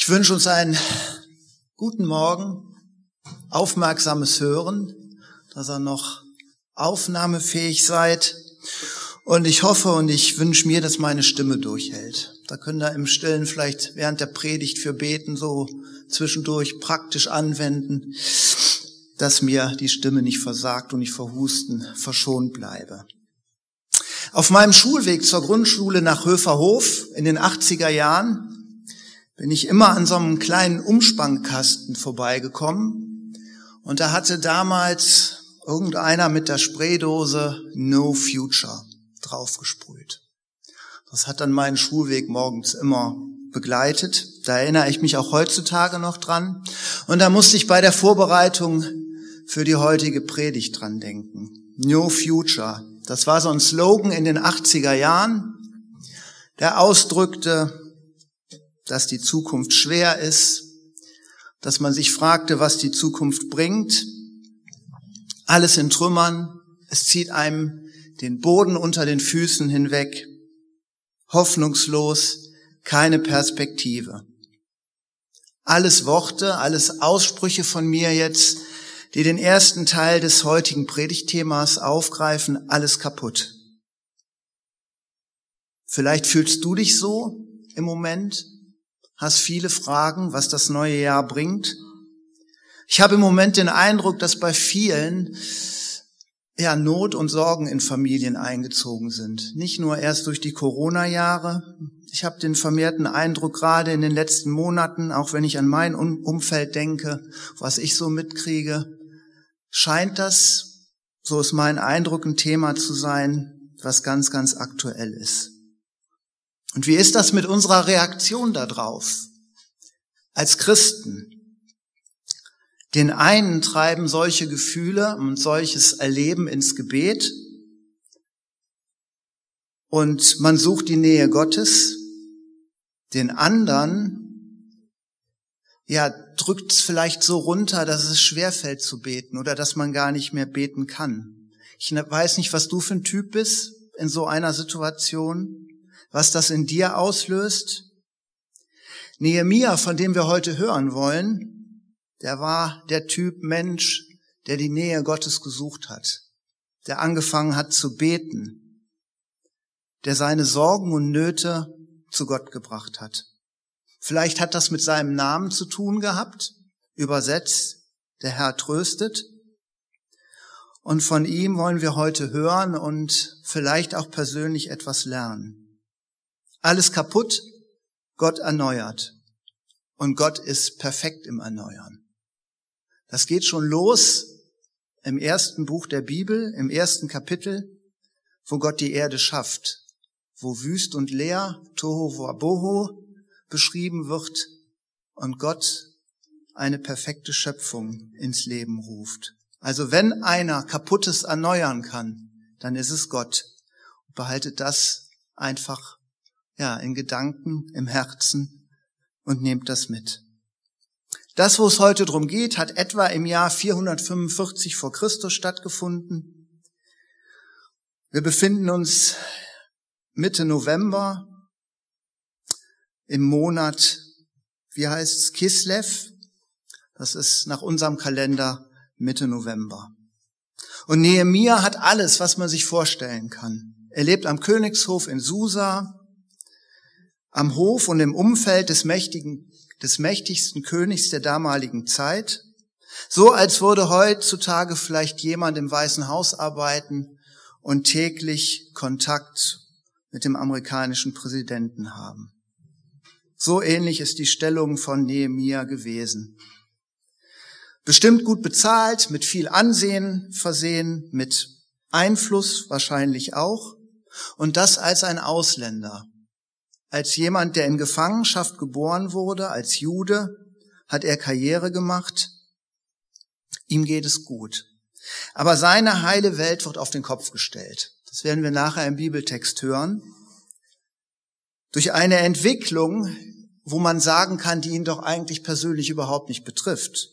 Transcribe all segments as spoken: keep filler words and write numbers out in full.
Ich wünsche uns einen guten Morgen, aufmerksames Hören, dass ihr noch aufnahmefähig seid. Und ich hoffe und ich wünsche mir, dass meine Stimme durchhält. Da könnt ihr im Stillen vielleicht während der Predigt für Beten so zwischendurch praktisch anwenden, dass mir die Stimme nicht versagt und ich vor Husten verschont bleibe. Auf meinem Schulweg zur Grundschule nach Höferhof in den achtziger Jahren bin ich immer an so einem kleinen Umspannkasten vorbeigekommen und da hatte damals irgendeiner mit der Spraydose No Future draufgesprüht. Das hat dann meinen Schulweg morgens immer begleitet. Da erinnere ich mich auch heutzutage noch dran. Und da musste ich bei der Vorbereitung für die heutige Predigt dran denken. No Future. Das war so ein Slogan in den achtziger Jahren, der ausdrückte, dass die Zukunft schwer ist, dass man sich fragte, was die Zukunft bringt. Alles in Trümmern, es zieht einem den Boden unter den Füßen hinweg. Hoffnungslos, keine Perspektive. Alles Worte, alles Aussprüche von mir jetzt, die den ersten Teil des heutigen Predigtthemas aufgreifen, alles kaputt. Vielleicht fühlst du dich so im Moment, hast viele Fragen, was das neue Jahr bringt. Ich habe im Moment den Eindruck, dass bei vielen ja Not und Sorgen in Familien eingezogen sind. Nicht nur erst durch die Corona-Jahre. Ich habe den vermehrten Eindruck, gerade in den letzten Monaten, auch wenn ich an mein Umfeld denke, was ich so mitkriege, scheint das, so ist mein Eindruck, ein Thema zu sein, was ganz, ganz aktuell ist. Und wie ist das mit unserer Reaktion darauf? Als Christen. Den einen treiben solche Gefühle und solches Erleben ins Gebet und man sucht die Nähe Gottes. Den anderen, ja, drückt es vielleicht so runter, dass es schwerfällt zu beten oder dass man gar nicht mehr beten kann. Ich weiß nicht, was du für ein Typ bist in so einer Situation, was das in dir auslöst. Nehemia, von dem wir heute hören wollen, der war der Typ Mensch, der die Nähe Gottes gesucht hat, der angefangen hat zu beten, der seine Sorgen und Nöte zu Gott gebracht hat. Vielleicht hat das mit seinem Namen zu tun gehabt, übersetzt, der Herr tröstet. Und von ihm wollen wir heute hören und vielleicht auch persönlich etwas lernen. Alles kaputt, Gott erneuert. Und Gott ist perfekt im Erneuern. Das geht schon los im ersten Buch der Bibel, im ersten Kapitel, wo Gott die Erde schafft, wo wüst und leer, Tohu Wabohu, beschrieben wird und Gott eine perfekte Schöpfung ins Leben ruft. Also wenn einer Kaputtes erneuern kann, dann ist es Gott. Behaltet das einfach ja in Gedanken, im Herzen und nehmt das mit. Das, wo es heute drum geht, hat etwa im Jahr vierhundertfünfundvierzig vor Christus stattgefunden. Wir befinden uns Mitte November im Monat, wie heißt es, Kislev. Das ist nach unserem Kalender Mitte November. Und Nehemia hat alles, was man sich vorstellen kann. Er lebt am Königshof in Susa, am Hof und im Umfeld des mächtigen, des mächtigsten Königs der damaligen Zeit. So als würde heutzutage vielleicht jemand im Weißen Haus arbeiten und täglich Kontakt mit dem amerikanischen Präsidenten haben. So ähnlich ist die Stellung von Nehemia gewesen. Bestimmt gut bezahlt, mit viel Ansehen versehen, mit Einfluss wahrscheinlich auch. Und das als ein Ausländer. Als jemand, der in Gefangenschaft geboren wurde, als Jude, hat er Karriere gemacht. Ihm geht es gut. Aber seine heile Welt wird auf den Kopf gestellt. Das werden wir nachher im Bibeltext hören. Durch eine Entwicklung, wo man sagen kann, die ihn doch eigentlich persönlich überhaupt nicht betrifft.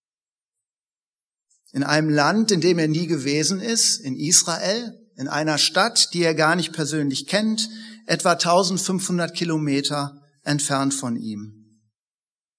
In einem Land, in dem er nie gewesen ist, in Israel, in einer Stadt, die er gar nicht persönlich kennt, etwa eintausendfünfhundert Kilometer entfernt von ihm.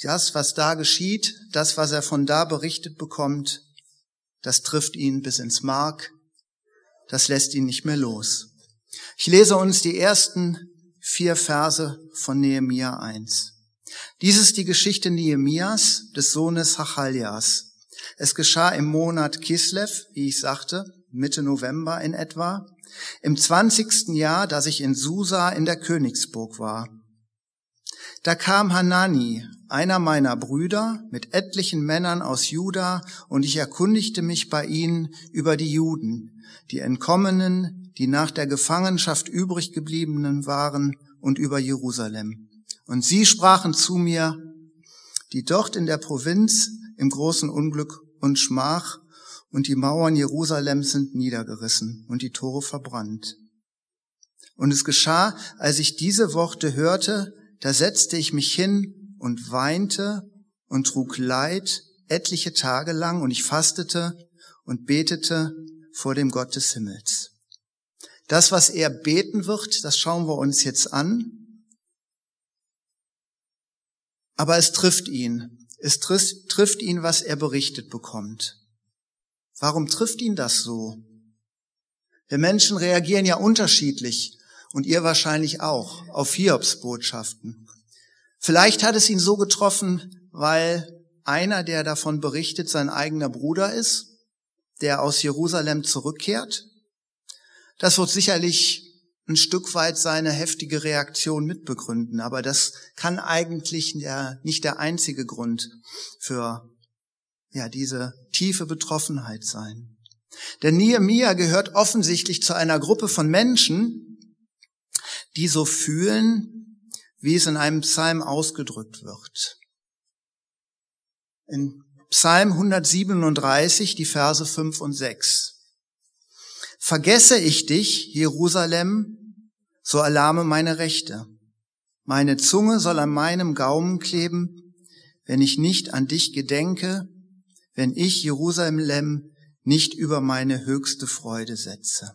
Das, was da geschieht, das, was er von da berichtet bekommt, das trifft ihn bis ins Mark, das lässt ihn nicht mehr los. Ich lese uns die ersten vier Verse von Nehemia eins. Dies ist die Geschichte Nehemias, des Sohnes Hachaljas. Es geschah im Monat Kislev, wie ich sagte, Mitte November in etwa, im zwanzigsten Jahr, dass ich in Susa in der Königsburg war. Da kam Hanani, einer meiner Brüder, mit etlichen Männern aus Juda, und ich erkundigte mich bei ihnen über die Juden, die Entkommenen, die nach der Gefangenschaft übrig gebliebenen waren, und über Jerusalem. Und sie sprachen zu mir, die dort in der Provinz im großen Unglück und Schmach, und die Mauern Jerusalems sind niedergerissen und die Tore verbrannt. Und es geschah, als ich diese Worte hörte, da setzte ich mich hin und weinte und trug Leid etliche Tage lang, und ich fastete und betete vor dem Gott des Himmels. Das, was er beten wird, das schauen wir uns jetzt an. Aber es trifft ihn. Es trifft, trifft ihn, was er berichtet bekommt. Warum trifft ihn das so? Wir Menschen reagieren ja unterschiedlich, und ihr wahrscheinlich auch, auf Hiobs Botschaften. Vielleicht hat es ihn so getroffen, weil einer, der davon berichtet, sein eigener Bruder ist, der aus Jerusalem zurückkehrt. Das wird sicherlich ein Stück weit seine heftige Reaktion mitbegründen, aber das kann eigentlich der, nicht der einzige Grund für ja, diese tiefe Betroffenheit sein. Denn Nehemia gehört offensichtlich zu einer Gruppe von Menschen, die so fühlen, wie es in einem Psalm ausgedrückt wird. In Psalm hundertsiebenunddreißig, die Verse fünf und sechs. Vergesse ich dich, Jerusalem, so erlahme meine Rechte. Meine Zunge soll an meinem Gaumen kleben, wenn ich nicht an dich gedenke, wenn ich Jerusalem nicht über meine höchste Freude setze.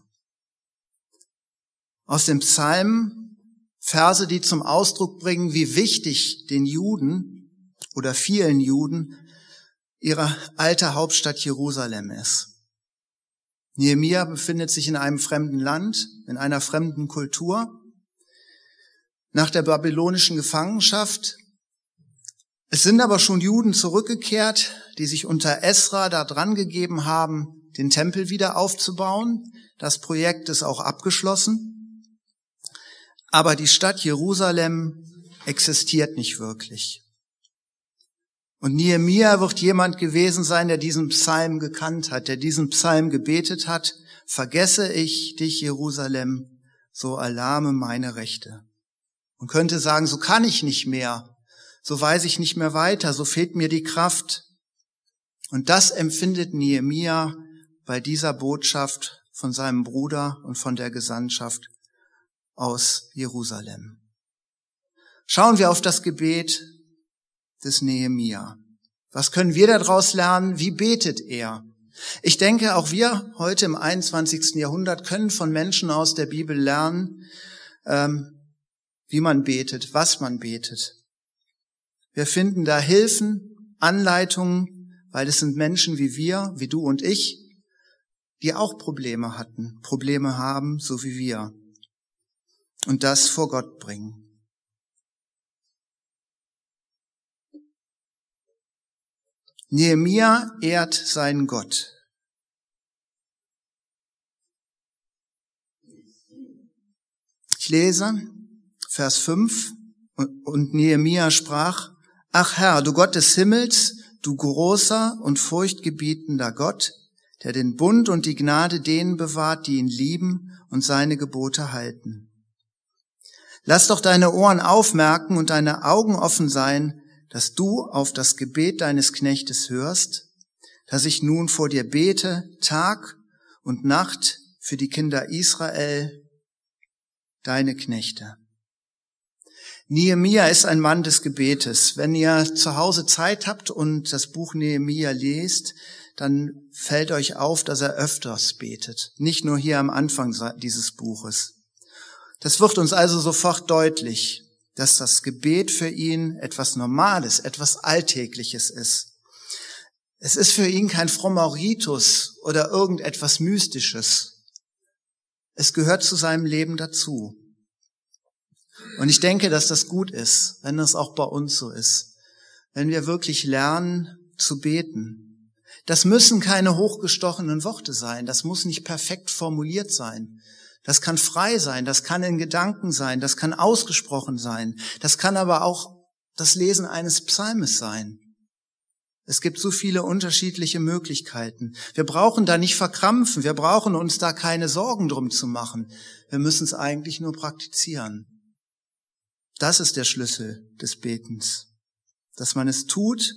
Aus dem Psalm Verse, die zum Ausdruck bringen, wie wichtig den Juden oder vielen Juden ihre alte Hauptstadt Jerusalem ist. Nehemia befindet sich in einem fremden Land, in einer fremden Kultur. Nach der babylonischen Gefangenschaft. Es sind aber schon Juden zurückgekehrt, die sich unter Esra da dran gegeben haben, den Tempel wieder aufzubauen. Das Projekt ist auch abgeschlossen. Aber die Stadt Jerusalem existiert nicht wirklich. Und Nehemia wird jemand gewesen sein, der diesen Psalm gekannt hat, der diesen Psalm gebetet hat. Vergesse ich dich, Jerusalem, so erlahme meine Rechte. Man könnte sagen, so kann ich nicht mehr, so weiß ich nicht mehr weiter, so fehlt mir die Kraft. Und das empfindet Nehemia bei dieser Botschaft von seinem Bruder und von der Gesandtschaft aus Jerusalem. Schauen wir auf das Gebet des Nehemia. Was können wir daraus lernen? Wie betet er? Ich denke, auch wir heute im einundzwanzigsten Jahrhundert können von Menschen aus der Bibel lernen, ähm, wie man betet, was man betet. Wir finden da Hilfen, Anleitungen, weil es sind Menschen wie wir, wie du und ich, die auch Probleme hatten, Probleme haben, so wie wir. Und das vor Gott bringen. Nehemia ehrt seinen Gott. Ich lese Vers fünf, und Nehemia sprach, ach Herr, du Gott des Himmels, du großer und furchtgebietender Gott, der den Bund und die Gnade denen bewahrt, die ihn lieben und seine Gebote halten. Lass doch deine Ohren aufmerken und deine Augen offen sein, dass du auf das Gebet deines Knechtes hörst, dass ich nun vor dir bete, Tag und Nacht für die Kinder Israel, deine Knechte. Nehemia ist ein Mann des Gebetes. Wenn ihr zu Hause Zeit habt und das Buch Nehemia lest, dann fällt euch auf, dass er öfters betet. Nicht nur hier am Anfang dieses Buches. Das wird uns also sofort deutlich. dass das Gebet für ihn etwas Normales, etwas Alltägliches ist. Es ist für ihn kein frommer Ritus oder irgendetwas Mystisches. Es gehört zu seinem Leben dazu. Und ich denke, dass das gut ist, wenn das auch bei uns so ist. Wenn wir wirklich lernen zu beten. Das müssen keine hochgestochenen Worte sein. Das muss nicht perfekt formuliert sein. Das kann frei sein. Das kann in Gedanken sein. Das kann ausgesprochen sein. Das kann aber auch das Lesen eines Psalmes sein. Es gibt so viele unterschiedliche Möglichkeiten. Wir brauchen da nicht verkrampfen. Wir brauchen uns da keine Sorgen drum zu machen. Wir müssen es eigentlich nur praktizieren. Das ist der Schlüssel des Betens. Dass man es tut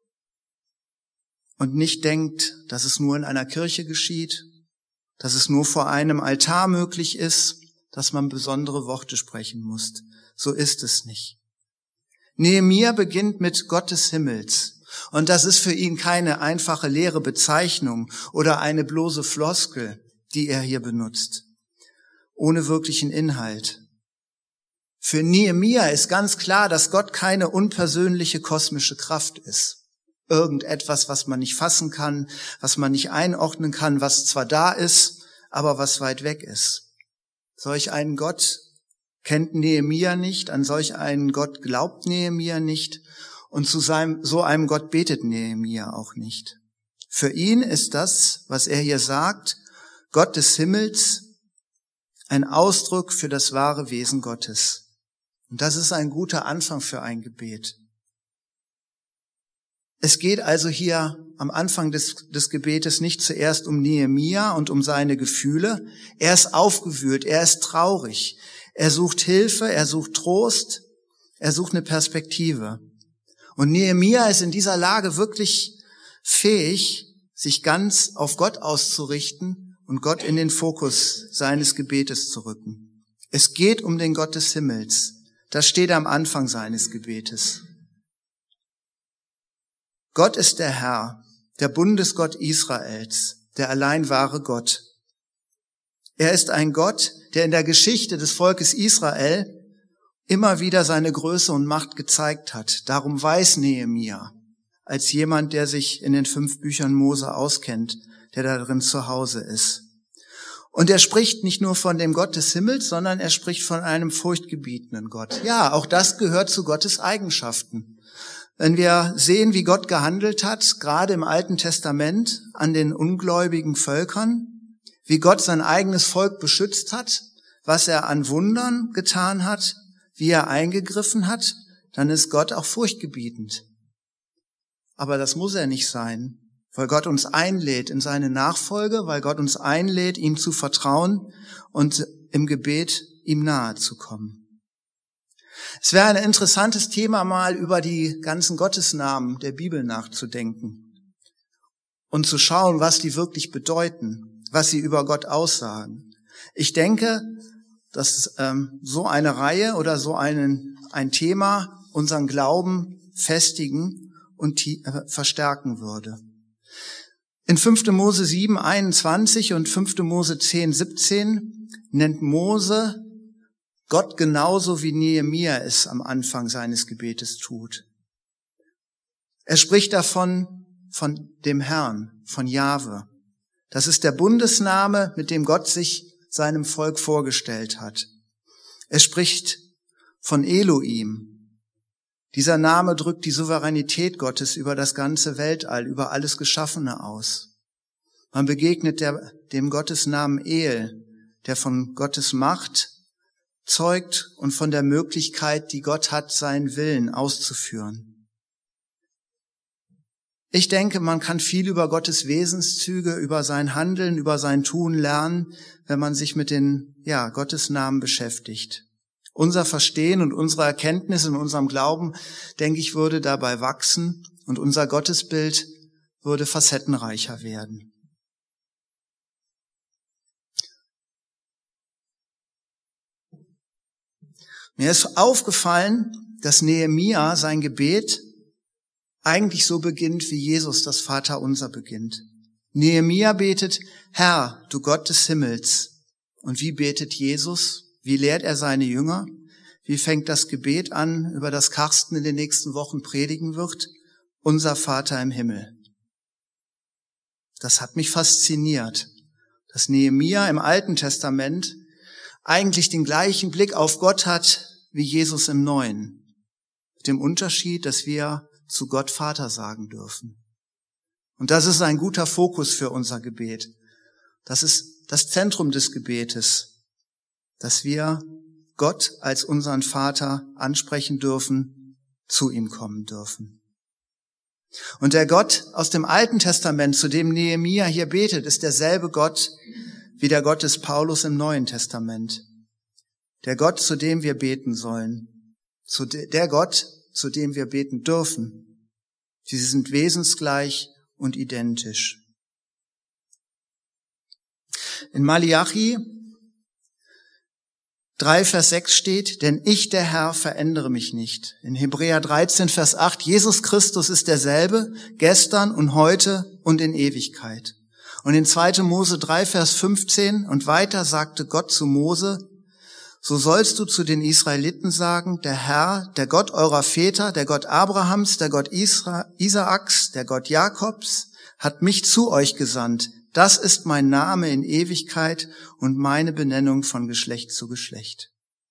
und nicht denkt, dass es nur in einer Kirche geschieht, dass es nur vor einem Altar möglich ist, dass man besondere Worte sprechen muss. So ist es nicht. Nehemia beginnt mit Gott des Himmels. Und das ist für ihn keine einfache leere Bezeichnung oder eine bloße Floskel, die er hier benutzt, ohne wirklichen Inhalt. Für Nehemia ist ganz klar, dass Gott keine unpersönliche kosmische Kraft ist. Irgendetwas, was man nicht fassen kann, was man nicht einordnen kann, was zwar da ist, aber was weit weg ist. Solch einen Gott kennt Nehemia nicht, an solch einen Gott glaubt Nehemia nicht und zu seinem, so einem Gott betet Nehemia auch nicht. Für ihn ist das, was er hier sagt, Gott des Himmels, ein Ausdruck für das wahre Wesen Gottes. Und das ist ein guter Anfang für ein Gebet. Es geht also hier am Anfang des, des Gebetes nicht zuerst um Nehemia und um seine Gefühle. Er ist aufgewühlt, er ist traurig. Er sucht Hilfe, er sucht Trost, er sucht eine Perspektive. Und Nehemia ist in dieser Lage wirklich fähig, sich ganz auf Gott auszurichten und Gott in den Fokus seines Gebetes zu rücken. Es geht um den Gott des Himmels. Das steht am Anfang seines Gebetes. Gott ist der Herr, der Bundesgott Israels, der allein wahre Gott. Er ist ein Gott, der in der Geschichte des Volkes Israel immer wieder seine Größe und Macht gezeigt hat. Darum weiß Nehemia, als jemand, der sich in den fünf Büchern Mose auskennt, der darin zu Hause ist. Und er spricht nicht nur von dem Gott des Himmels, sondern er spricht von einem furchtgebietenden Gott. Ja, auch das gehört zu Gottes Eigenschaften. Wenn wir sehen, wie Gott gehandelt hat, gerade im Alten Testament an den ungläubigen Völkern, wie Gott sein eigenes Volk beschützt hat, was er an Wundern getan hat, wie er eingegriffen hat, dann ist Gott auch furchtgebietend. Aber das muss er nicht sein, weil Gott uns einlädt in seine Nachfolge, weil Gott uns einlädt, ihm zu vertrauen und im Gebet ihm nahe zu kommen. Es wäre ein interessantes Thema, mal über die ganzen Gottesnamen der Bibel nachzudenken und zu schauen, was die wirklich bedeuten, was sie über Gott aussagen. Ich denke, dass ähm, so eine Reihe oder so einen, ein Thema unseren Glauben festigen und äh, verstärken würde. In fünfter Mose sieben, einundzwanzig und fünfter Mose zehn, siebzehn nennt Mose Gott genauso wie Nehemia es am Anfang seines Gebetes tut. Er spricht davon, von dem Herrn, von Jahwe. Das ist der Bundesname, mit dem Gott sich seinem Volk vorgestellt hat. Er spricht von Elohim. Dieser Name drückt die Souveränität Gottes über das ganze Weltall, über alles Geschaffene aus. Man begegnet der, dem Gottesnamen El, der von Gottes Macht zeugt und von der Möglichkeit, die Gott hat, seinen Willen auszuführen. Ich denke, man kann viel über Gottes Wesenszüge, über sein Handeln, über sein Tun lernen, wenn man sich mit den, ja, Gottesnamen beschäftigt. Unser Verstehen und unsere Erkenntnis in unserem Glauben, denke ich, würde dabei wachsen und unser Gottesbild würde facettenreicher werden. Mir ist aufgefallen, dass Nehemia sein Gebet eigentlich so beginnt, wie Jesus das Vaterunser beginnt. Nehemia betet, Herr, du Gott des Himmels. Und wie betet Jesus? Wie lehrt er seine Jünger? Wie fängt das Gebet an, über das Carsten in den nächsten Wochen predigen wird? Unser Vater im Himmel. Das hat mich fasziniert, dass Nehemia im Alten Testament eigentlich den gleichen Blick auf Gott hat wie Jesus im Neuen. Mit dem Unterschied, dass wir zu Gott Vater sagen dürfen. Und das ist ein guter Fokus für unser Gebet. Das ist das Zentrum des Gebetes, dass wir Gott als unseren Vater ansprechen dürfen, zu ihm kommen dürfen. Und der Gott aus dem Alten Testament, zu dem Nehemia hier betet, ist derselbe Gott wie der Gott des Paulus im Neuen Testament. Der Gott, zu dem wir beten sollen. Zu de- der Gott, zu dem wir beten dürfen. Sie sind wesensgleich und identisch. In Maleachi drei, Vers sechs steht, denn ich, der Herr, verändere mich nicht. In Hebräer dreizehn, Vers acht, Jesus Christus ist derselbe, gestern und heute und in Ewigkeit. Und in zweiter Mose drei, Vers fünfzehn, und weiter sagte Gott zu Mose, so sollst du zu den Israeliten sagen, der Herr, der Gott eurer Väter, der Gott Abrahams, der Gott Isra- Isaaks, der Gott Jakobs, hat mich zu euch gesandt. Das ist mein Name in Ewigkeit und meine Benennung von Geschlecht zu Geschlecht.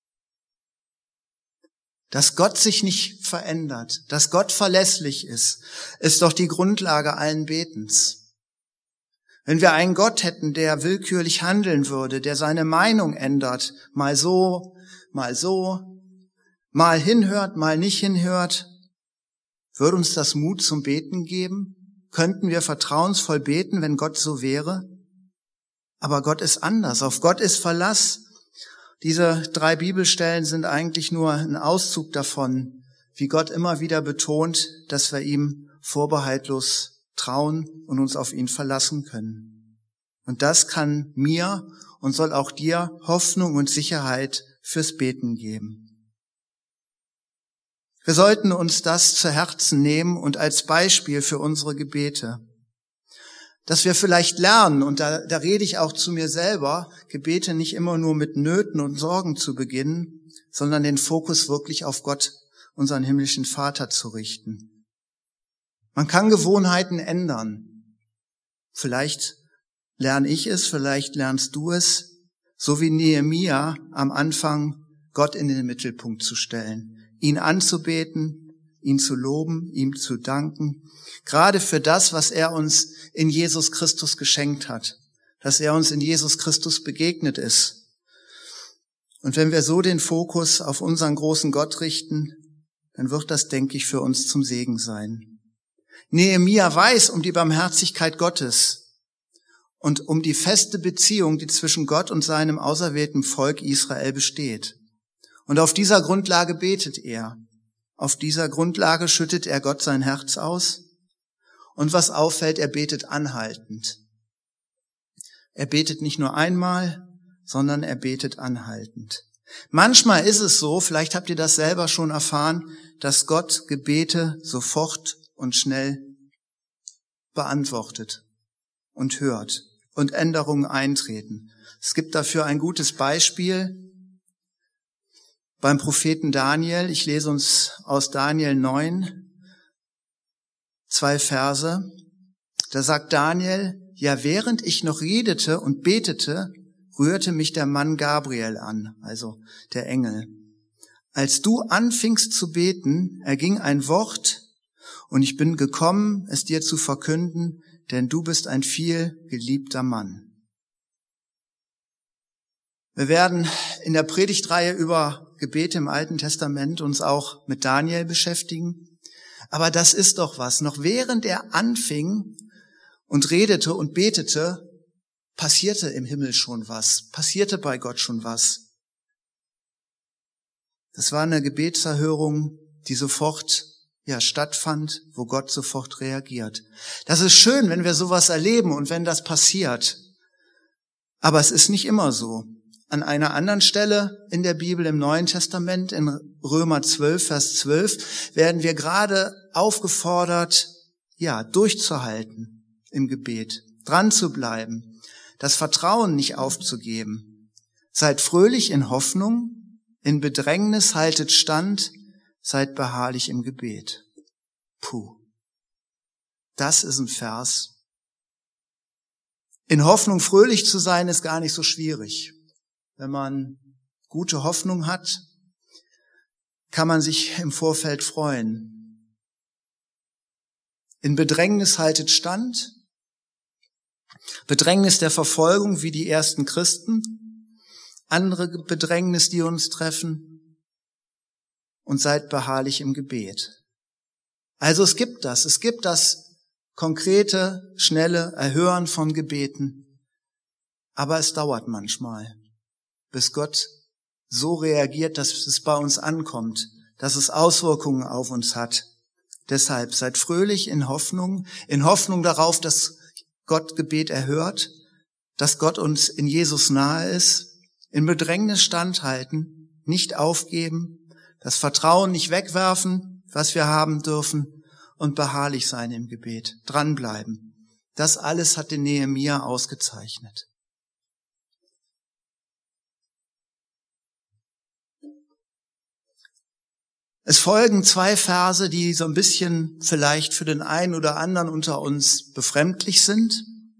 Dass Gott sich nicht verändert, dass Gott verlässlich ist, ist doch die Grundlage allen Betens. Wenn wir einen Gott hätten, der willkürlich handeln würde, der seine Meinung ändert, mal so, mal so, mal hinhört, mal nicht hinhört, würde uns das Mut zum Beten geben? Könnten wir vertrauensvoll beten, wenn Gott so wäre? Aber Gott ist anders. Auf Gott ist Verlass. Diese drei Bibelstellen sind eigentlich nur ein Auszug davon, wie Gott immer wieder betont, dass wir ihm vorbehaltlos trauen und uns auf ihn verlassen können. Und das kann mir und soll auch dir Hoffnung und Sicherheit fürs Beten geben. Wir sollten uns das zu Herzen nehmen und als Beispiel für unsere Gebete, dass wir vielleicht lernen, und da, da rede ich auch zu mir selber, Gebete nicht immer nur mit Nöten und Sorgen zu beginnen, sondern den Fokus wirklich auf Gott, unseren himmlischen Vater, zu richten. Man kann Gewohnheiten ändern. Vielleicht lerne ich es, vielleicht lernst du es, so wie Nehemia am Anfang Gott in den Mittelpunkt zu stellen. Ihn anzubeten, ihn zu loben, ihm zu danken, gerade für das, was er uns in Jesus Christus geschenkt hat, dass er uns in Jesus Christus begegnet ist. Und wenn wir so den Fokus auf unseren großen Gott richten, dann wird das, denke ich, für uns zum Segen sein. Nehemia weiß um die Barmherzigkeit Gottes und um die feste Beziehung, die zwischen Gott und seinem auserwählten Volk Israel besteht. Und auf dieser Grundlage betet er. Auf dieser Grundlage schüttet er Gott sein Herz aus. Und was auffällt, er betet anhaltend. Er betet nicht nur einmal, sondern er betet anhaltend. Manchmal ist es so, vielleicht habt ihr das selber schon erfahren, dass Gott Gebete sofort und schnell beantwortet und hört und Änderungen eintreten. Es gibt dafür ein gutes Beispiel beim Propheten Daniel. Ich lese uns aus Daniel neun zwei Verse. Da sagt Daniel, ja, während ich noch redete und betete, rührte mich der Mann Gabriel an, also der Engel. Als du anfingst zu beten, erging ein Wort, und ich bin gekommen, es dir zu verkünden, denn du bist ein viel geliebter Mann. Wir werden in der Predigtreihe über Gebete im Alten Testament uns auch mit Daniel beschäftigen. Aber das ist doch was. Noch während er anfing und redete und betete, passierte im Himmel schon was, passierte bei Gott schon was. Das war eine Gebetserhörung, die sofort ja stattfand, wo Gott sofort reagiert. Das ist schön, wenn wir sowas erleben und wenn das passiert. Aber es ist nicht immer so. An einer anderen Stelle in der Bibel im Neuen Testament, in Römer zwölf, Vers zwölf, werden wir gerade aufgefordert, ja, durchzuhalten im Gebet, dran zu bleiben, das Vertrauen nicht aufzugeben. Seid fröhlich in Hoffnung, In Bedrängnis haltet stand, seid beharrlich im Gebet. Puh. Das ist ein Vers. In Hoffnung fröhlich zu sein, ist gar nicht so schwierig. Wenn man gute Hoffnung hat, kann man sich im Vorfeld freuen. In Bedrängnis haltet stand. Bedrängnis der Verfolgung wie die ersten Christen. Andere Bedrängnis, die uns treffen. Und seid beharrlich im Gebet. Also es gibt das. Es gibt das konkrete, schnelle Erhören von Gebeten. Aber es dauert manchmal, bis Gott so reagiert, dass es bei uns ankommt, dass es Auswirkungen auf uns hat. Deshalb seid fröhlich in Hoffnung, in Hoffnung darauf, dass Gott Gebet erhört, dass Gott uns in Jesus nahe ist, in Bedrängnis standhalten, nicht aufgeben, das Vertrauen nicht wegwerfen, was wir haben dürfen, und beharrlich sein im Gebet, dranbleiben. Das alles hat den Nehemia ausgezeichnet. Es folgen zwei Verse, die so ein bisschen vielleicht für den einen oder anderen unter uns befremdlich sind.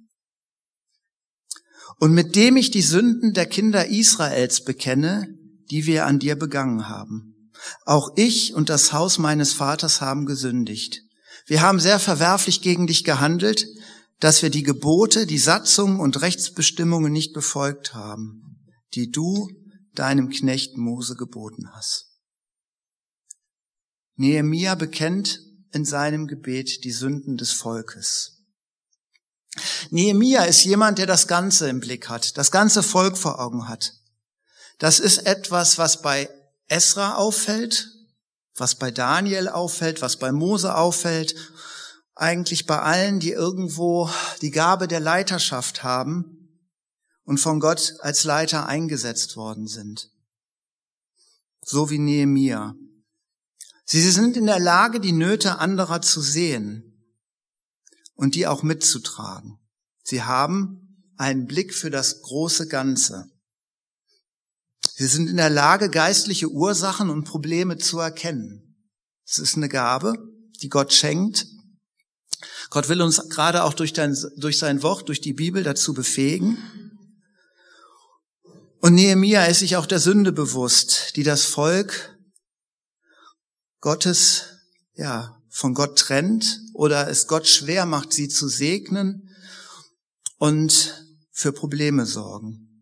Und mit dem ich die Sünden der Kinder Israels bekenne, die wir an dir begangen haben. Auch ich und das Haus meines Vaters haben gesündigt. Wir haben sehr verwerflich gegen dich gehandelt, dass wir die Gebote, die Satzungen und Rechtsbestimmungen nicht befolgt haben, die du deinem Knecht Mose geboten hast. Nehemia bekennt in seinem Gebet die Sünden des Volkes. Nehemia ist jemand, der das Ganze im Blick hat, das ganze Volk vor Augen hat. Das ist etwas, was bei Esra auffällt, was bei Daniel auffällt, was bei Mose auffällt, eigentlich bei allen, die irgendwo die Gabe der Leiterschaft haben und von Gott als Leiter eingesetzt worden sind. So wie Nehemia. Sie sind in der Lage, die Nöte anderer zu sehen und die auch mitzutragen. Sie haben einen Blick für das große Ganze. Sie sind in der Lage, geistliche Ursachen und Probleme zu erkennen. Es ist eine Gabe, die Gott schenkt. Gott will uns gerade auch durch, dein, durch sein Wort, durch die Bibel dazu befähigen. Und Nehemia ist sich auch der Sünde bewusst, die das Volk Gottes, ja, von Gott trennt oder es Gott schwer macht, sie zu segnen und für Probleme sorgen.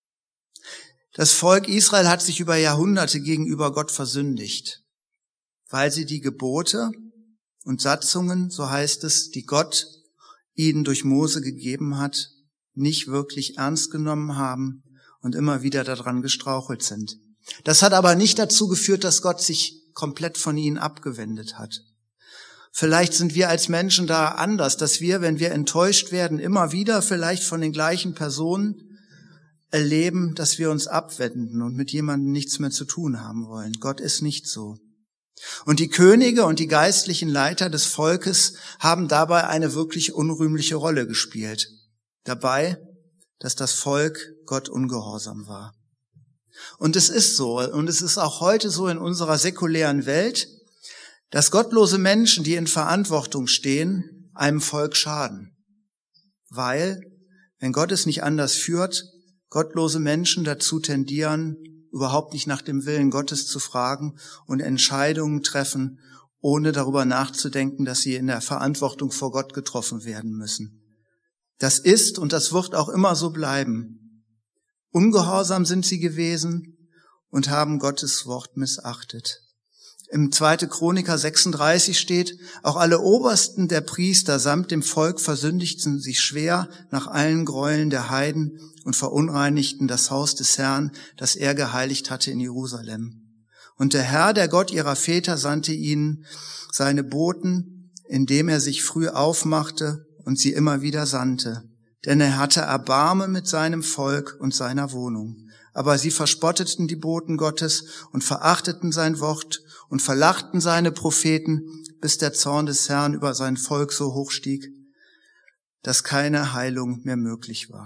Das Volk Israel hat sich über Jahrhunderte gegenüber Gott versündigt, weil sie die Gebote und Satzungen, so heißt es, die Gott ihnen durch Mose gegeben hat, nicht wirklich ernst genommen haben und immer wieder daran gestrauchelt sind. Das hat aber nicht dazu geführt, dass Gott sich komplett von ihnen abgewendet hat. Vielleicht sind wir als Menschen da anders, dass wir, wenn wir enttäuscht werden, immer wieder vielleicht von den gleichen Personen erleben, dass wir uns abwenden und mit jemandem nichts mehr zu tun haben wollen. Gott ist nicht so. Und die Könige und die geistlichen Leiter des Volkes haben dabei eine wirklich unrühmliche Rolle gespielt. Dabei, dass das Volk Gott ungehorsam war. Und es ist so, und es ist auch heute so in unserer säkulären Welt, dass gottlose Menschen, die in Verantwortung stehen, einem Volk schaden. Weil, wenn Gott es nicht anders führt, gottlose Menschen dazu tendieren, überhaupt nicht nach dem Willen Gottes zu fragen und Entscheidungen treffen, ohne darüber nachzudenken, dass sie in der Verantwortung vor Gott getroffen werden müssen. Das ist und das wird auch immer so bleiben. Ungehorsam sind sie gewesen und haben Gottes Wort missachtet. Im zweiten Chroniker sechsunddreißig steht, auch alle Obersten der Priester samt dem Volk versündigten sich schwer nach allen Gräueln der Heiden und verunreinigten das Haus des Herrn, das er geheiligt hatte in Jerusalem. Und der Herr, der Gott ihrer Väter, sandte ihnen seine Boten, indem er sich früh aufmachte und sie immer wieder sandte. Denn er hatte Erbarmen mit seinem Volk und seiner Wohnung. Aber sie verspotteten die Boten Gottes und verachteten sein Wort und verlachten seine Propheten, bis der Zorn des Herrn über sein Volk so hoch stieg, dass keine Heilung mehr möglich war.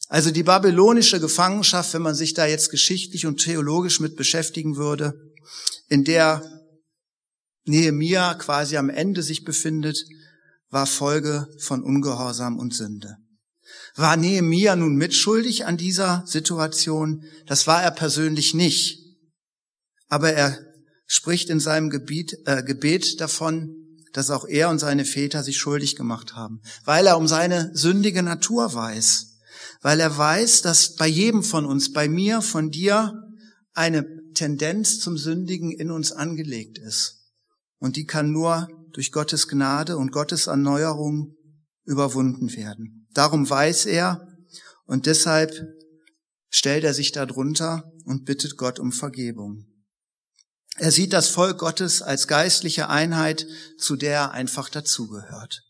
Also die babylonische Gefangenschaft, wenn man sich da jetzt geschichtlich und theologisch mit beschäftigen würde, in der Nehemia quasi am Ende sich befindet, war Folge von Ungehorsam und Sünde. War Nehemia nun mitschuldig an dieser Situation? Das war er persönlich nicht. Aber er spricht in seinem Gebiet, äh, Gebet davon, dass auch er und seine Väter sich schuldig gemacht haben, weil er um seine sündige Natur weiß. Weil er weiß, dass bei jedem von uns, bei mir, von dir, eine Tendenz zum Sündigen in uns angelegt ist. Und die kann nur durch Gottes Gnade und Gottes Erneuerung überwunden werden. Darum weiß er und deshalb stellt er sich darunter und bittet Gott um Vergebung. Er sieht das Volk Gottes als geistliche Einheit, zu der er einfach dazugehört.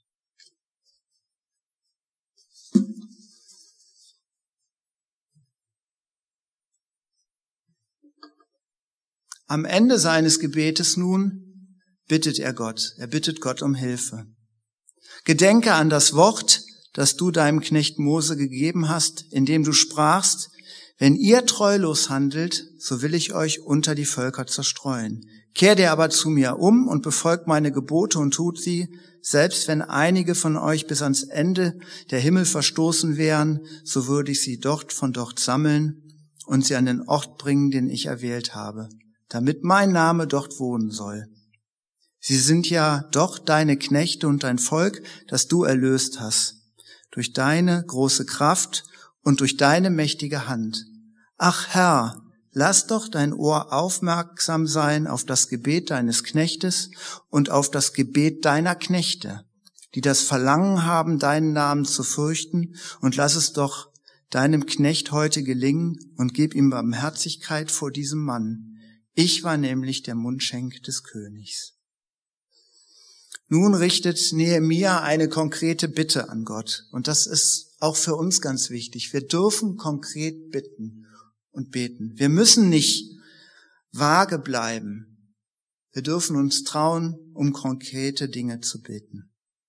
Am Ende seines Gebetes nun bittet er Gott. Er bittet Gott um Hilfe. Gedenke an das Wort, das du deinem Knecht Mose gegeben hast, indem du sprachst, wenn ihr treulos handelt, so will ich euch unter die Völker zerstreuen. Kehrt ihr aber zu mir um und befolgt meine Gebote und tut sie, selbst wenn einige von euch bis ans Ende der Himmel verstoßen wären, so würde ich sie dort von dort sammeln und sie an den Ort bringen, den ich erwählt habe, damit mein Name dort wohnen soll. Sie sind ja doch deine Knechte und dein Volk, das du erlöst hast, durch deine große Kraft und durch deine mächtige Hand. Ach Herr, lass doch dein Ohr aufmerksam sein auf das Gebet deines Knechtes und auf das Gebet deiner Knechte, die das Verlangen haben, deinen Namen zu fürchten, und lass es doch deinem Knecht heute gelingen und gib ihm Barmherzigkeit vor diesem Mann. Ich war nämlich der Mundschenk des Königs. Nun richtet Nehemia eine konkrete Bitte an Gott. Und das ist auch für uns ganz wichtig. Wir dürfen konkret bitten und beten. Wir müssen nicht vage bleiben. Wir dürfen uns trauen, um konkrete Dinge zu beten.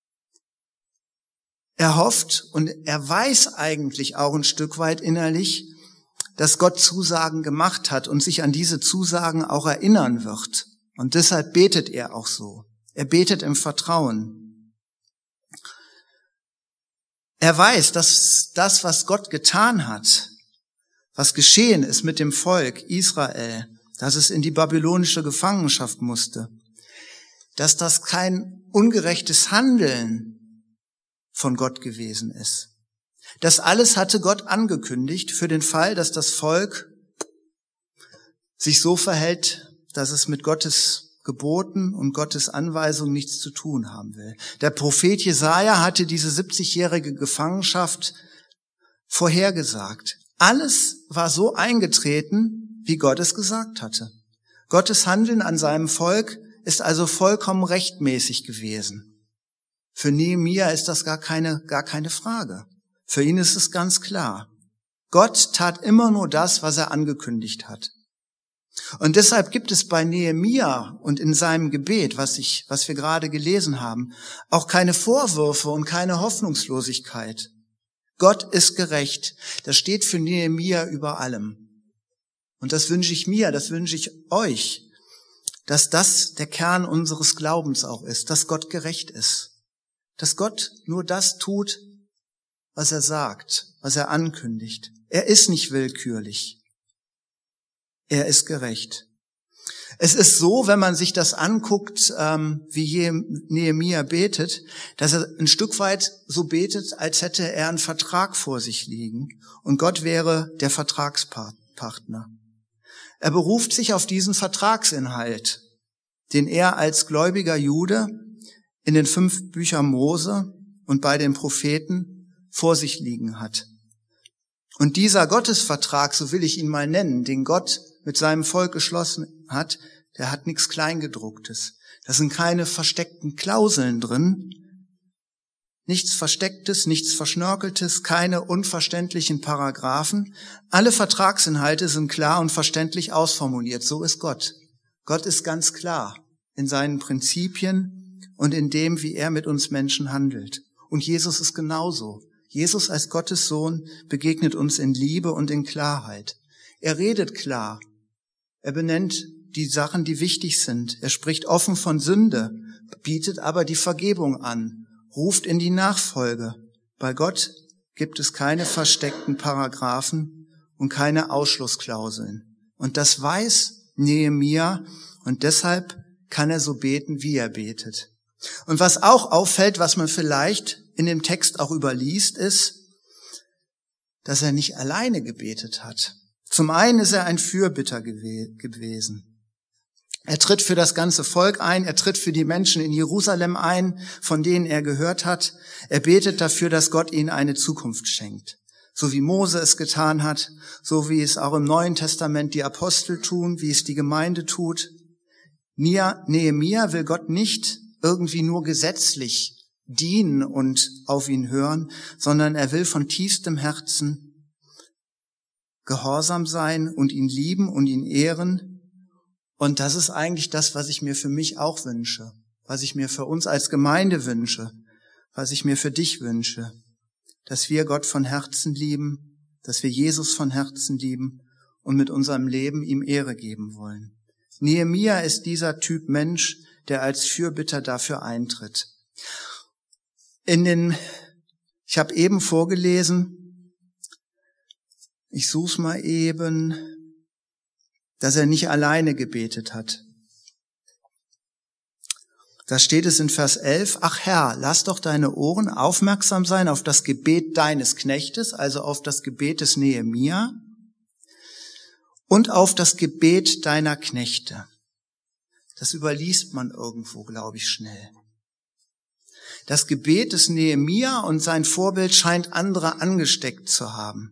Er hofft und er weiß eigentlich auch ein Stück weit innerlich, dass Gott Zusagen gemacht hat und sich an diese Zusagen auch erinnern wird. Und deshalb betet er auch so. Er betet im Vertrauen. Er weiß, dass das, was Gott getan hat, was geschehen ist mit dem Volk Israel, dass es in die babylonische Gefangenschaft musste, dass das kein ungerechtes Handeln von Gott gewesen ist. Das alles hatte Gott angekündigt für den Fall, dass das Volk sich so verhält, dass es mit Gottes Geboten und Gottes Anweisungen nichts zu tun haben will. Der Prophet Jesaja hatte diese siebzigjährige Gefangenschaft vorhergesagt. Alles war so eingetreten, wie Gott es gesagt hatte. Gottes Handeln an seinem Volk ist also vollkommen rechtmäßig gewesen. Für Nehemia ist das gar keine, gar keine Frage. Für ihn ist es ganz klar. Gott tat immer nur das, was er angekündigt hat. Und deshalb gibt es bei Nehemia und in seinem Gebet, was ich, was wir gerade gelesen haben, auch keine Vorwürfe und keine Hoffnungslosigkeit. Gott ist gerecht. Das steht für Nehemia über allem. Und das wünsche ich mir, das wünsche ich euch, dass das der Kern unseres Glaubens auch ist, dass Gott gerecht ist. Dass Gott nur das tut, was er sagt, was er ankündigt. Er ist nicht willkürlich. Er ist gerecht. Es ist so, wenn man sich das anguckt, ähm, wie Nehemia betet, dass er ein Stück weit so betet, als hätte er einen Vertrag vor sich liegen und Gott wäre der Vertragspartner. Er beruft sich auf diesen Vertragsinhalt, den er als gläubiger Jude in den fünf Büchern Mose und bei den Propheten vor sich liegen hat. Und dieser Gottesvertrag, so will ich ihn mal nennen, den Gott mit seinem Volk geschlossen hat, der hat nichts Kleingedrucktes. Da sind keine versteckten Klauseln drin, nichts Verstecktes, nichts Verschnörkeltes, keine unverständlichen Paragraphen. Alle Vertragsinhalte sind klar und verständlich ausformuliert. So ist Gott. Gott ist ganz klar in seinen Prinzipien und in dem, wie er mit uns Menschen handelt. Und Jesus ist genauso. Jesus als Gottes Sohn begegnet uns in Liebe und in Klarheit. Er redet klar. Er benennt die Sachen, die wichtig sind. Er spricht offen von Sünde, bietet aber die Vergebung an, ruft in die Nachfolge. Bei Gott gibt es keine versteckten Paragraphen und keine Ausschlussklauseln. Und das weiß Nehemia und deshalb kann er so beten, wie er betet. Und was auch auffällt, was man vielleicht in dem Text auch überliest, ist, dass er nicht alleine gebetet hat. Zum einen ist er ein Fürbitter gew- gewesen. Er tritt für das ganze Volk ein, er tritt für die Menschen in Jerusalem ein, von denen er gehört hat. Er betet dafür, dass Gott ihnen eine Zukunft schenkt. So wie Mose es getan hat, so wie es auch im Neuen Testament die Apostel tun, wie es die Gemeinde tut. Nehemia will Gott nicht irgendwie nur gesetzlich dienen und auf ihn hören, sondern er will von tiefstem Herzen gehorsam sein und ihn lieben und ihn ehren. Und das ist eigentlich das, was ich mir für mich auch wünsche, was ich mir für uns als Gemeinde wünsche, was ich mir für dich wünsche, dass wir Gott von Herzen lieben, dass wir Jesus von Herzen lieben und mit unserem Leben ihm Ehre geben wollen. Nehemia ist dieser Typ Mensch, der als Fürbitter dafür eintritt. In den, ich habe eben vorgelesen, ich such's mal eben, dass er nicht alleine gebetet hat. Da steht es in Vers elf, ach Herr, lass doch deine Ohren aufmerksam sein auf das Gebet deines Knechtes, also auf das Gebet des Nehemia und auf das Gebet deiner Knechte. Das überliest man irgendwo, glaube ich, schnell. Das Gebet des Nehemia und sein Vorbild scheint andere angesteckt zu haben.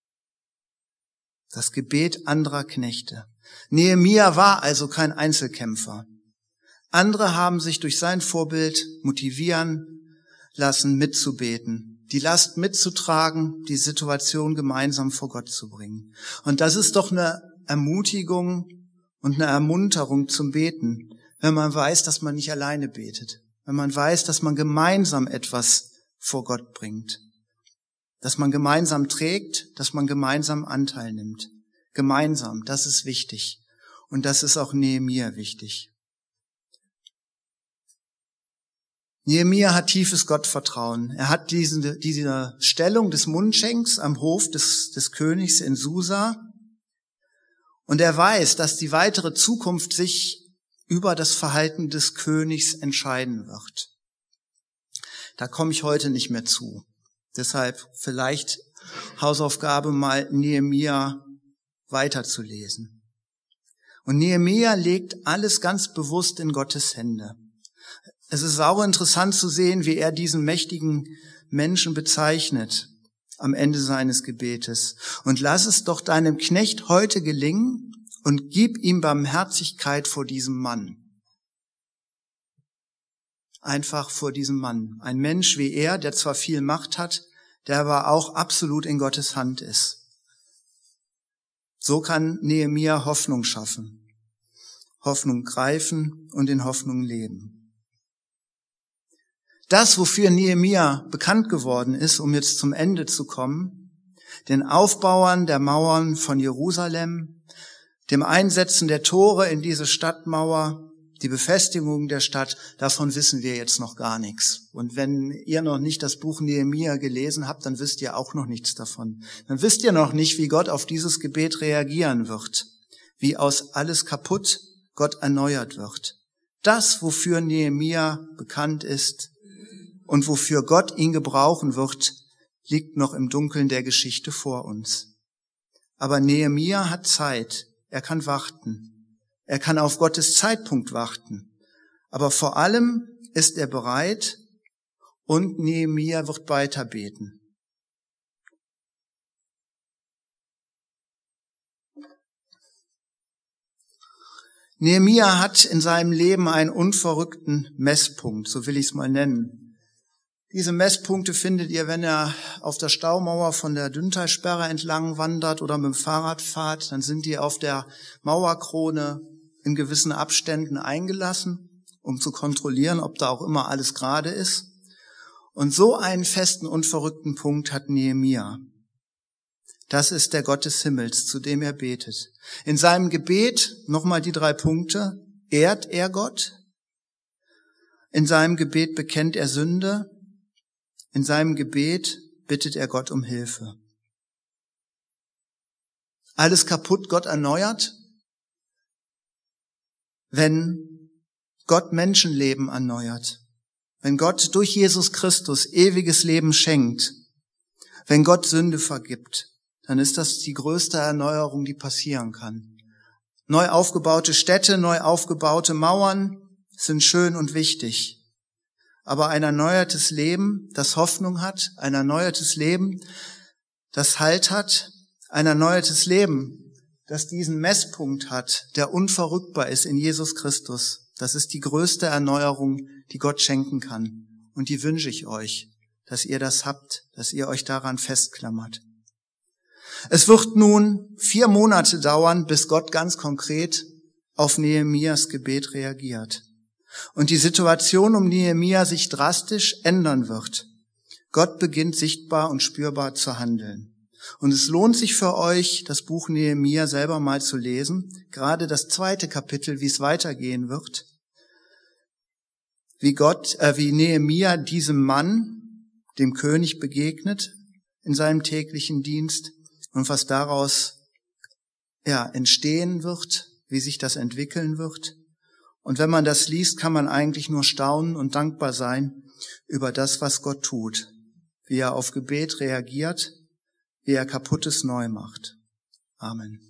Das Gebet anderer Knechte. Nehemia war also kein Einzelkämpfer. Andere haben sich durch sein Vorbild motivieren lassen, mitzubeten, die Last mitzutragen, die Situation gemeinsam vor Gott zu bringen. Und das ist doch eine Ermutigung und eine Ermunterung zum Beten, wenn man weiß, dass man nicht alleine betet, wenn man weiß, dass man gemeinsam etwas vor Gott bringt, dass man gemeinsam trägt, dass man gemeinsam Anteil nimmt. Gemeinsam, das ist wichtig. Und das ist auch Nehemia wichtig. Nehemia hat tiefes Gottvertrauen. Er hat diese, diese Stellung des Mundschenks am Hof des, des Königs in Susa. Und er weiß, dass die weitere Zukunft sich über das Verhalten des Königs entscheiden wird. Da komme ich heute nicht mehr zu. Deshalb vielleicht Hausaufgabe mal Nehemia weiterzulesen. Und Nehemia legt alles ganz bewusst in Gottes Hände. Es ist auch interessant zu sehen, wie er diesen mächtigen Menschen bezeichnet am Ende seines Gebetes. Und lass es doch deinem Knecht heute gelingen und gib ihm Barmherzigkeit vor diesem Mann. Einfach vor diesem Mann. Ein Mensch wie er, der zwar viel Macht hat, der aber auch absolut in Gottes Hand ist. So kann Nehemia Hoffnung schaffen, Hoffnung greifen und in Hoffnung leben. Das, wofür Nehemia bekannt geworden ist, um jetzt zum Ende zu kommen, den Aufbauern der Mauern von Jerusalem, dem Einsetzen der Tore in diese Stadtmauer, die Befestigung der Stadt, davon wissen wir jetzt noch gar nichts. Und wenn ihr noch nicht das Buch Nehemia gelesen habt, dann wisst ihr auch noch nichts davon. Dann wisst ihr noch nicht, wie Gott auf dieses Gebet reagieren wird, wie aus alles kaputt Gott erneuert wird. Das, wofür Nehemia bekannt ist und wofür Gott ihn gebrauchen wird, liegt noch im Dunkeln der Geschichte vor uns. Aber Nehemia hat Zeit, er kann warten. Er kann auf Gottes Zeitpunkt warten. Aber vor allem ist er bereit und Nehemia wird weiter beten. Nehemia hat in seinem Leben einen unverrückten Messpunkt, so will ich es mal nennen. Diese Messpunkte findet ihr, wenn ihr auf der Staumauer von der Dünntalsperre entlang wandert oder mit dem Fahrrad fahrt, dann sind die auf der Mauerkrone in gewissen Abständen eingelassen, um zu kontrollieren, ob da auch immer alles gerade ist. Und so einen festen und verrückten Punkt hat Nehemia. Das ist der Gott des Himmels, zu dem er betet. In seinem Gebet, nochmal die drei Punkte, ehrt er Gott. In seinem Gebet bekennt er Sünde. In seinem Gebet bittet er Gott um Hilfe. Alles kaputt, Gott erneuert. Wenn Gott Menschenleben erneuert. Wenn Gott durch Jesus Christus ewiges Leben schenkt. Wenn Gott Sünde vergibt. Dann ist das die größte Erneuerung, die passieren kann. Neu aufgebaute Städte, neu aufgebaute Mauern sind schön und wichtig. Aber ein erneuertes Leben, das Hoffnung hat, ein erneuertes Leben, das Halt hat, ein erneuertes Leben, das diesen Messpunkt hat, der unverrückbar ist in Jesus Christus, das ist die größte Erneuerung, die Gott schenken kann. Und die wünsche ich euch, dass ihr das habt, dass ihr euch daran festklammert. Es wird nun vier Monate dauern, bis Gott ganz konkret auf Nehemias Gebet reagiert. Und die Situation um Nehemia sich drastisch ändern wird. Gott beginnt sichtbar und spürbar zu handeln. Und es lohnt sich für euch, das Buch Nehemia selber mal zu lesen, gerade das zweite Kapitel, wie es weitergehen wird, wie Gott, äh, wie Nehemia diesem Mann, dem König, begegnet in seinem täglichen Dienst und was daraus ja entstehen wird, wie sich das entwickeln wird. Und wenn man das liest, kann man eigentlich nur staunen und dankbar sein über das, was Gott tut, wie er auf Gebet reagiert, wie er Kaputtes neu macht. Amen.